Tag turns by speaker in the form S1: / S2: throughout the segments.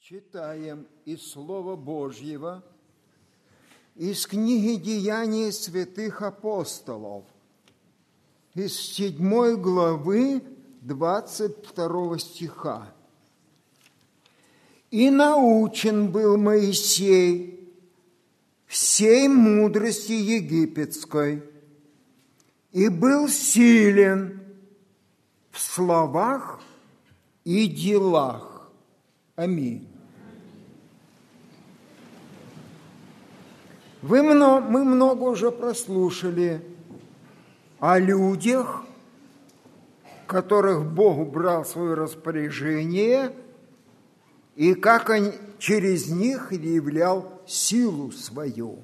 S1: Читаем из Слова Божьего, из книги «Деяния святых апостолов», из 7 главы 22 стиха. «И научен был Моисей всей мудрости египетской, и был силен в словах и делах». Аминь. Мы много уже прослушали о людях, которых Бог брал в свое распоряжение, и как он через них являл силу свою.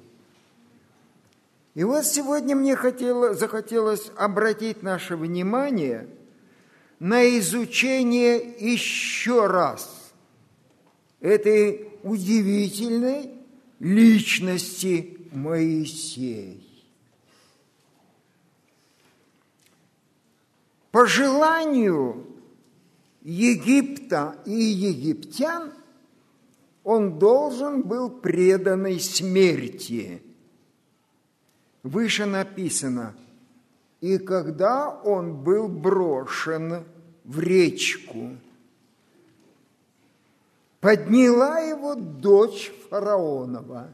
S1: И вот сегодня мне захотелось обратить наше внимание на изучение еще раз этой удивительной личности Моисей. По желанию Египта и египтян он должен был преданной смерти. Выше написано: «И когда он был брошен в речку, подняла его дочь фараонова,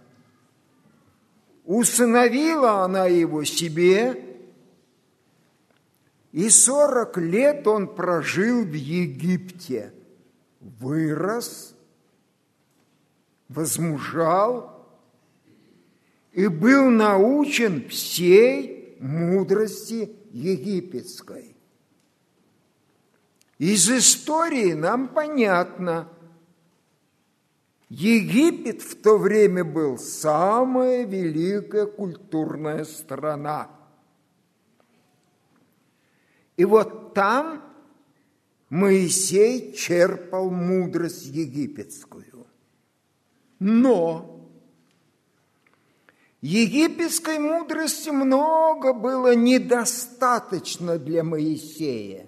S1: усыновила она его себе, и 40 лет он прожил в Египте, вырос, возмужал и был научен всей мудрости египетской». Из истории нам понятно, Египет в то время был самая великая культурная страна. И вот там Моисей черпал мудрость египетскую. Но египетской мудрости много было недостаточно для Моисея.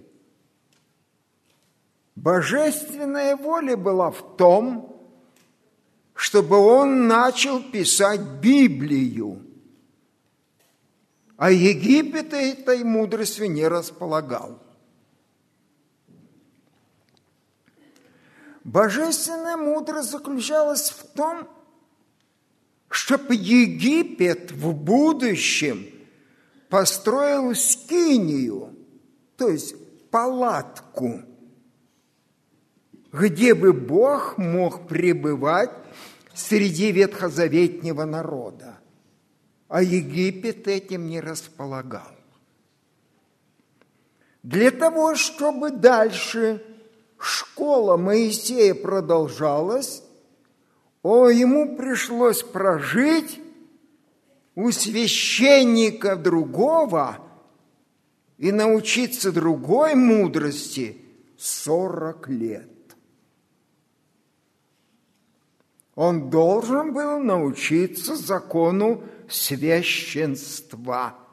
S1: Божественная воля была в том, чтобы он начал писать Библию, а Египет этой мудростью не располагал. Божественная мудрость заключалась в том, чтобы Египет в будущем построил скинию, то есть палатку, где бы Бог мог пребывать среди ветхозаветнего народа, а Египет этим не располагал. Для того, чтобы дальше школа Моисея продолжалась, ему пришлось прожить у священника другого и научиться другой мудрости 40 лет. Он должен был научиться закону священства.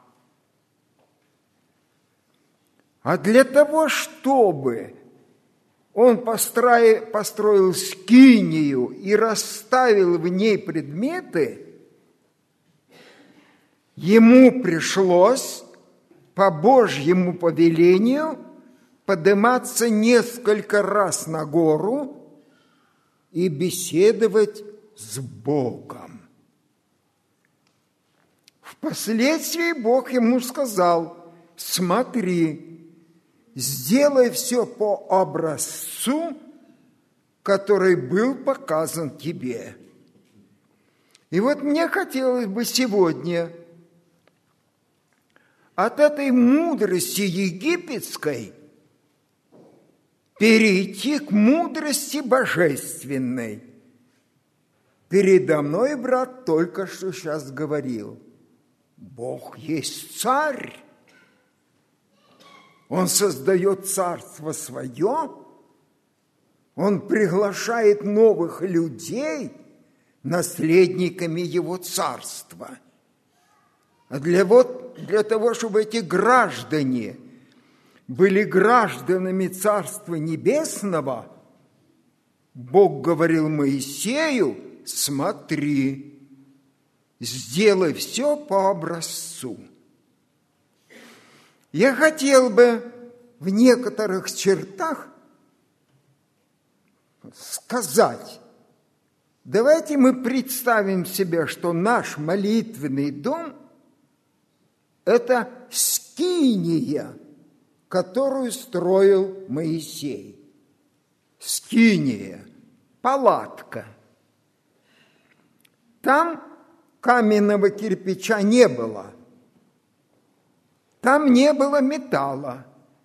S1: А для того, чтобы он построил скинию и расставил в ней предметы, ему пришлось по Божьему повелению подниматься несколько раз на гору и беседовать с Богом. Впоследствии Бог ему сказал: смотри, сделай все по образцу, который был показан тебе. И вот мне хотелось бы сегодня от этой мудрости египетской перейти к мудрости божественной. Передо мной брат только что сейчас говорил: Бог есть царь. Он создает царство свое, он приглашает новых людей наследниками его царства. А для того, чтобы эти граждане были гражданами Царства Небесного, Бог говорил Моисею: смотри, сделай все по образцу. Я хотел бы в некоторых чертах сказать: давайте мы представим себе, что наш молитвенный дом – это скиния, которую строил Моисей. Скиния, палатка. Там каменного кирпича не было. Там не было металла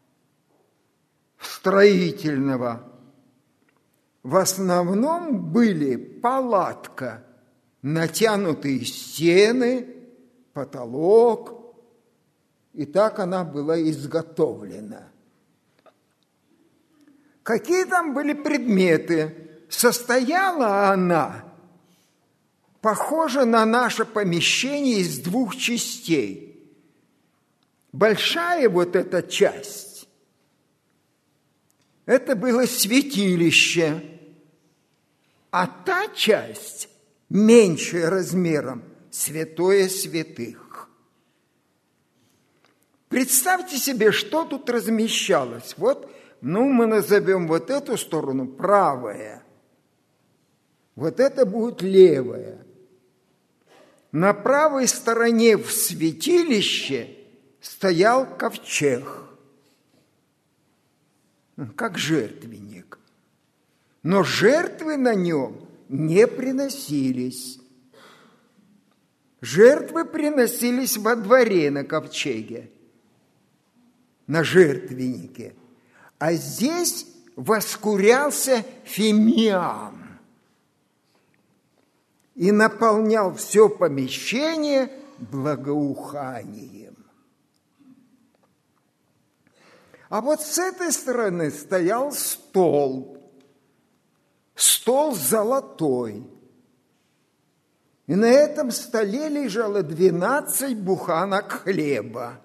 S1: строительного. В основном были палатка, натянутые стены, потолок, и так она была изготовлена. Какие там были предметы? Состояла она, похоже на наше помещение, из двух частей. Большая вот эта часть – это было святилище, а та часть, меньшая размером, святое святых. Представьте себе, что тут размещалось. Вот, мы назовем вот эту сторону правая, вот это будет левая. На правой стороне в святилище стоял ковчег, как жертвенник. Но жертвы на нем не приносились. Жертвы приносились во дворе на ковчеге, на жертвеннике. А здесь воскурялся фимиам и наполнял все помещение благоуханием. А вот с этой стороны стоял стол золотой. И на этом столе лежало 12 буханок хлеба.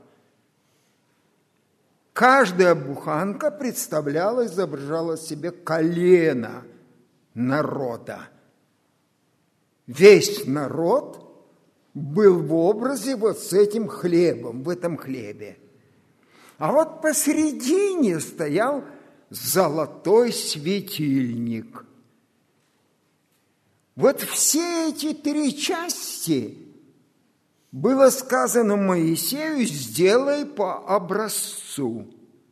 S1: Каждая буханка изображала себе колено народа. Весь народ был в образе вот с этим хлебом, в этом хлебе. А вот посередине стоял золотой светильник. Вот все эти три части было сказано Моисею: сделай по образцу.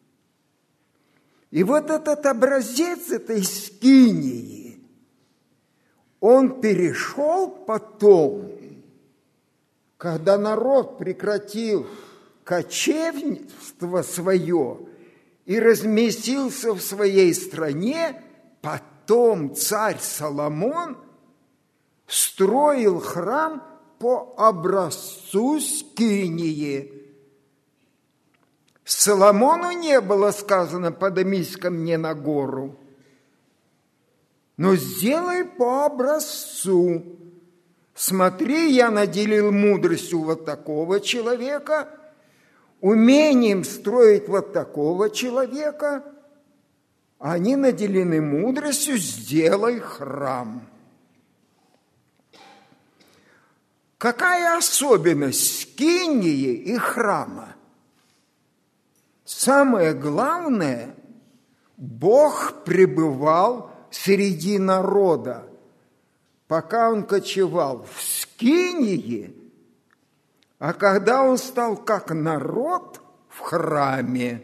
S1: И вот этот образец этой скинии, он перешел потом, когда народ прекратил кочевничество свое и разместился в своей стране, потом царь Соломон строил храм по образцу скинии. Соломону не было сказано: подымись ко мне на гору, но сделай по образцу. Смотри, я наделил мудростью вот такого человека, умением строить вот такого человека, они наделены мудростью, сделай храм. Какая особенность скинии и храма? Самое главное, Бог пребывал среди народа, пока он кочевал в скинии, а когда он стал как народ в храме.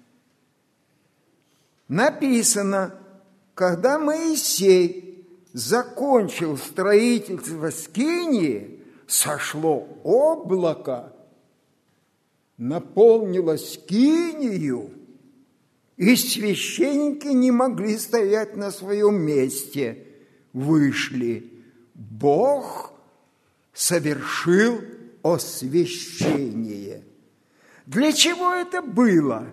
S1: Написано, когда Моисей закончил строительство скинии, сошло облако, наполнило скинию, и священники не могли стоять на своем месте, вышли. Бог совершил освящение. Для чего это было?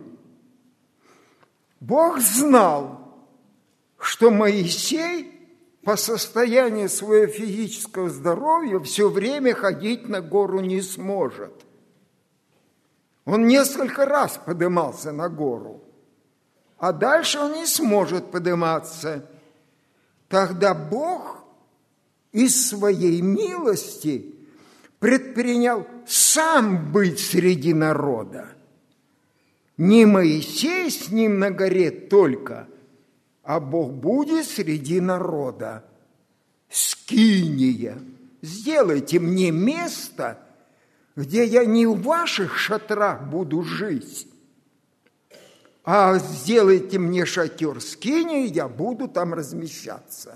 S1: Бог знал, что Моисей по состоянию своего физического здоровья все время ходить на гору не сможет. Он несколько раз поднимался на гору, а дальше он не сможет подниматься. тогда Бог из своей милости предпринял сам быть среди народа. Не Моисей с ним на горе только, а Бог будет среди народа. Скиния. Сделайте мне место, где я не в ваших шатрах буду жить, а сделайте мне шатер скинии, я буду там размещаться.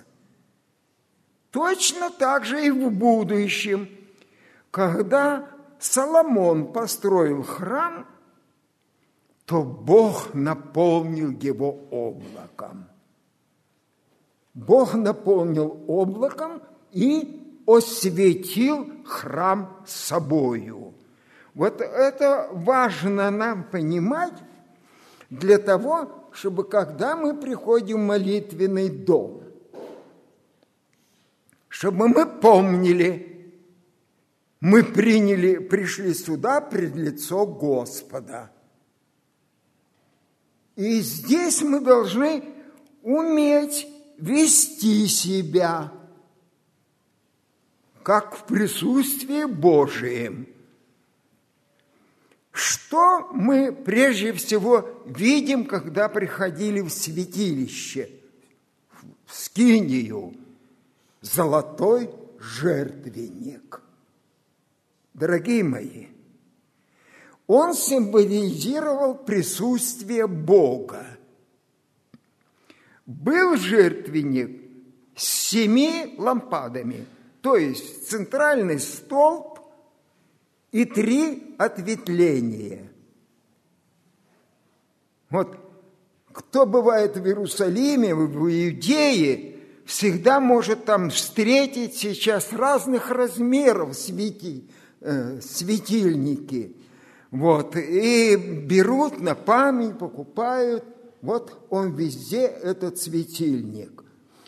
S1: Точно так же и в будущем, когда Соломон построил храм, то Бог наполнил его облаком. Бог наполнил облаком и осветил храм собою. Вот это важно нам понимать для того, чтобы когда мы приходим в молитвенный дом, чтобы мы помнили, мы пришли сюда пред лицо Господа. И здесь мы должны уметь вести себя, как в присутствии Божием. Что мы прежде всего видим, когда приходили в святилище, в скинию? Золотой жертвенник. Дорогие мои, он символизировал присутствие Бога. Был жертвенник с 7 лампадами, то есть центральный столб и 3 ответвления. Вот кто бывает в Иерусалиме, в Иудее, всегда может там встретить сейчас разных размеров светильники. Вот, и берут на память, покупают. Вот он везде, этот светильник.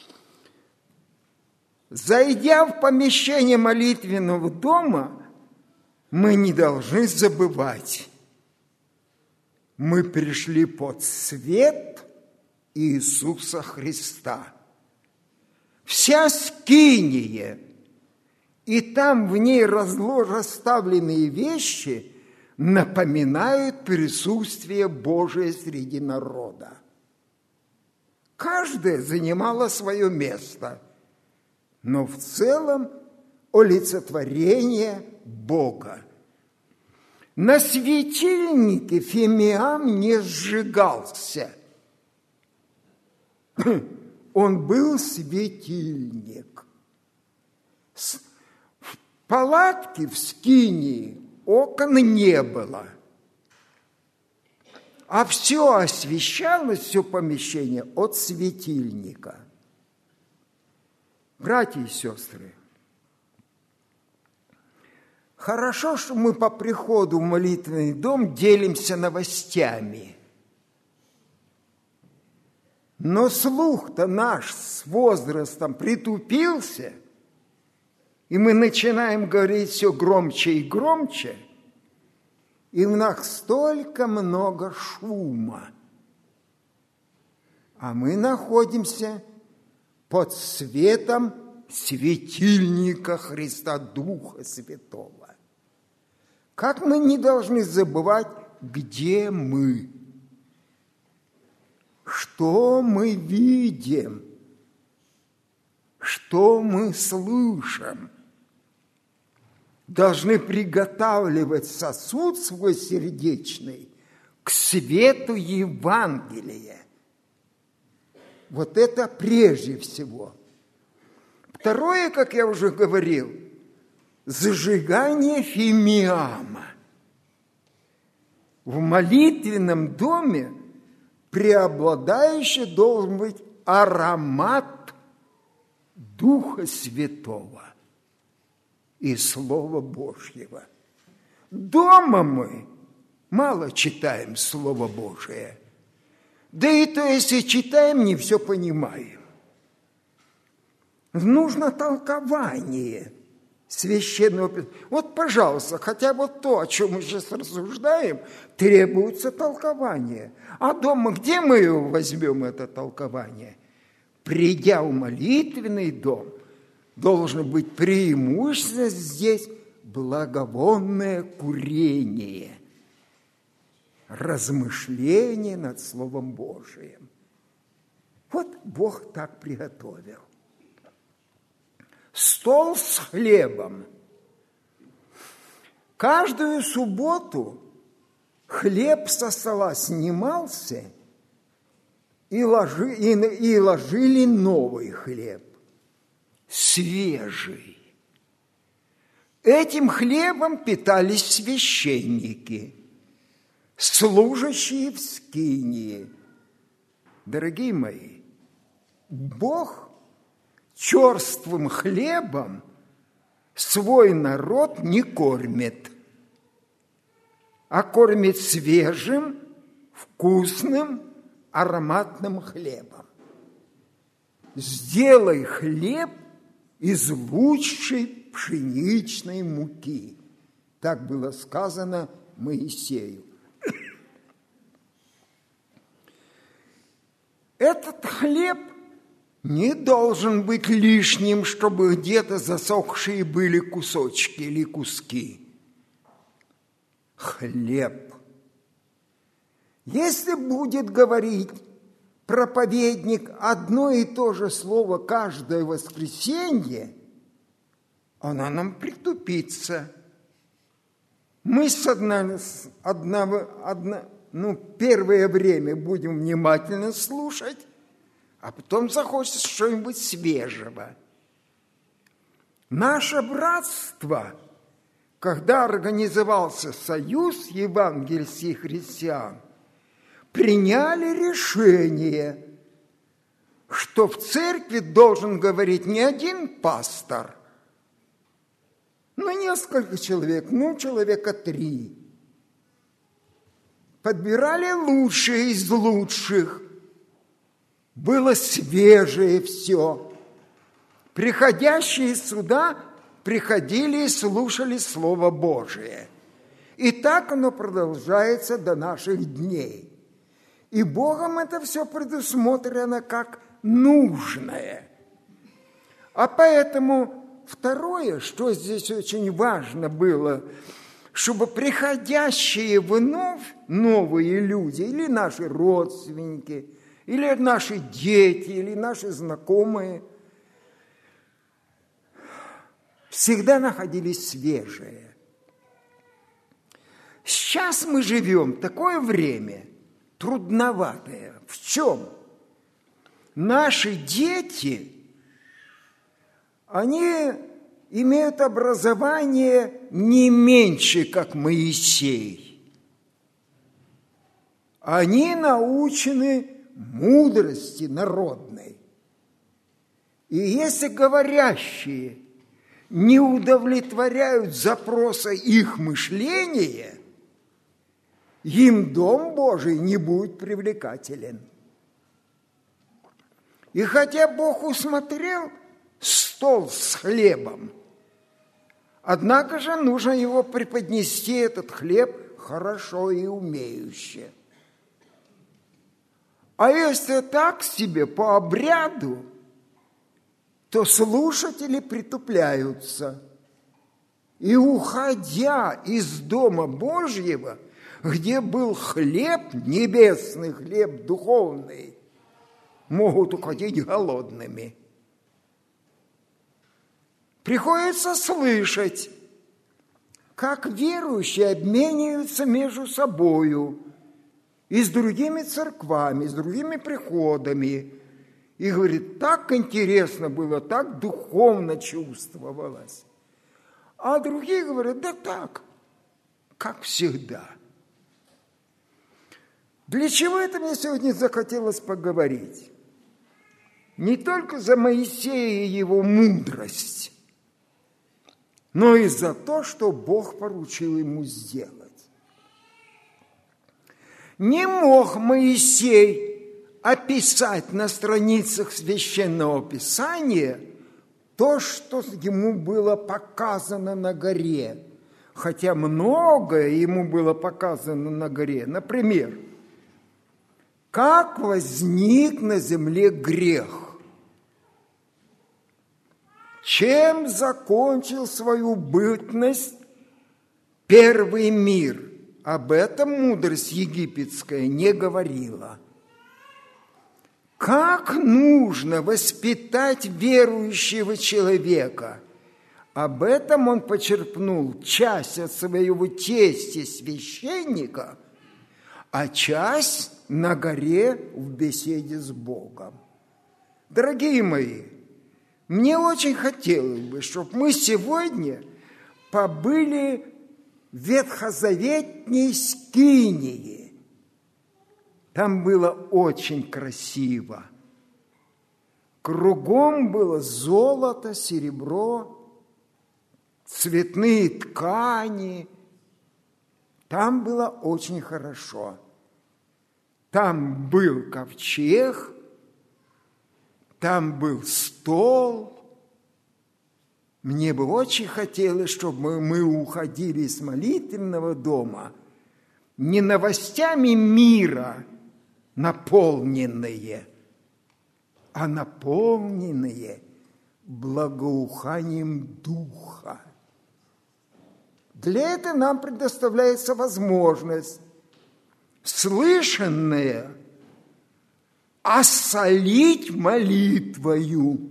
S1: Зайдя в помещение молитвенного дома, мы не должны забывать. Мы пришли под свет Иисуса Христа. Вся скиния, и там в ней расставленные вещи напоминают присутствие Божие среди народа. Каждая занимала свое место, но в целом олицетворение Бога. На светильнике фимиам не сжигался. Он был светильник. В палатке в скинии окон не было. А все освещалось, все помещение от светильника. Братья и сестры, хорошо, что мы по приходу в молитвенный дом делимся новостями. Но слух-то наш с возрастом притупился, и мы начинаем говорить все громче и громче, и в нас столько много шума. А мы находимся под светом светильника Христа Духа Святого. Как мы не должны забывать, где мы? Что мы видим? Что мы слышим? Должны приготавливать сосуд свой сердечный к свету Евангелия. Вот это прежде всего. Второе, как я уже говорил, зажигание фимиама. В молитвенном доме преобладающий должен быть аромат Духа Святого и Слова Божьего. Дома мы мало читаем Слово Божие. Да и то, если читаем, не все понимаем. Нужно толкование Священного Писания. Вот, пожалуйста, хотя вот то, о чем мы сейчас рассуждаем, требуется толкование. А дома где мы его возьмем, это толкование? придя в молитвенный дом, должно быть преимущественно здесь благовонное курение, размышление над Словом Божиим. Вот Бог так приготовил. Стол с хлебом. Каждую субботу хлеб со стола снимался, и ложили новый хлеб, свежий. Этим хлебом питались священники, служащие в скинии. Дорогие мои, Бог черствым хлебом свой народ не кормит, а кормит свежим, вкусным, ароматным хлебом. Сделай хлеб из лучшей пшеничной муки. Так было сказано Моисею. Этот хлеб не должен быть лишним, чтобы где-то засохшие были кусочки или куски. Хлеб. Если будет говорить проповедник одно и то же слово каждое воскресенье, оно нам притупится. Мы первое время будем внимательно слушать, а потом захочется что-нибудь свежего. Наше братство, когда организовался союз евангельских христиан, приняли решение, что в церкви должен говорить не один пастор, но несколько человек, человека 3. Подбирали лучшие из лучших. Было свежее все. Приходящие сюда приходили и слушали Слово Божие. И так оно продолжается до наших дней. И Богом это все предусмотрено как нужное. А поэтому второе, что здесь очень важно было, чтобы приходящие вновь новые люди, или наши родственники, или наши дети, или наши знакомые, всегда находились свежие. Сейчас мы живем в такое время трудноватое. В чем? Наши дети, они имеют образование не меньше, как Моисей. Они научены мудрости народной. И если говорящие не удовлетворяют запроса их мышления, им Дом Божий не будет привлекателен. И хотя Бог усмотрел стол с хлебом, однако же нужно его преподнести, этот хлеб, хорошо и умеюще. А если так себе по обряду, то слушатели притупляются. И, уходя из Дома Божьего, где был хлеб, небесный хлеб, духовный, могут уходить голодными. Приходится слышать, как верующие обмениваются между собою и с другими церквами, с другими приходами. И говорит, так интересно было, так духовно чувствовалось. А другие говорят, да так, как всегда. Для чего это мне сегодня захотелось поговорить? Не только за Моисея и его мудрость, но и за то, что Бог поручил ему сделать. Не мог Моисей описать на страницах Священного Писания то, что ему было показано на горе, хотя многое ему было показано на горе. Например, как возник на земле грех. чем закончил свою бытность первый мир. Об этом мудрость египетская не говорила. Как нужно воспитать верующего человека? Об этом он почерпнул часть от своего тестя священника, а часть на горе в беседе с Богом. Дорогие мои, мне очень хотелось бы, чтобы мы сегодня побыли в ветхозаветней скинии. Там было очень красиво. Кругом было золото, серебро, цветные ткани. Там было очень хорошо. Там был ковчег, там был стол. Мне бы очень хотелось, чтобы мы уходили из молитвенного дома не новостями мира наполненные, а наполненные благоуханием Духа. Для этого нам предоставляется возможность слышанное осолить молитвою,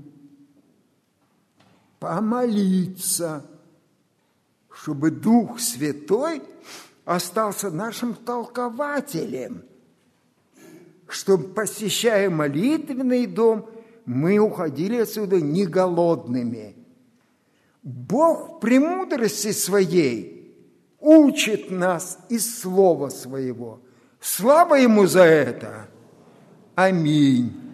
S1: помолиться, чтобы Дух Святой остался нашим толкователем, чтобы, посещая молитвенный дом, мы уходили отсюда не голодными. Бог в премудрости своей учит нас из Слова Своего. Слава Ему за это! Аминь.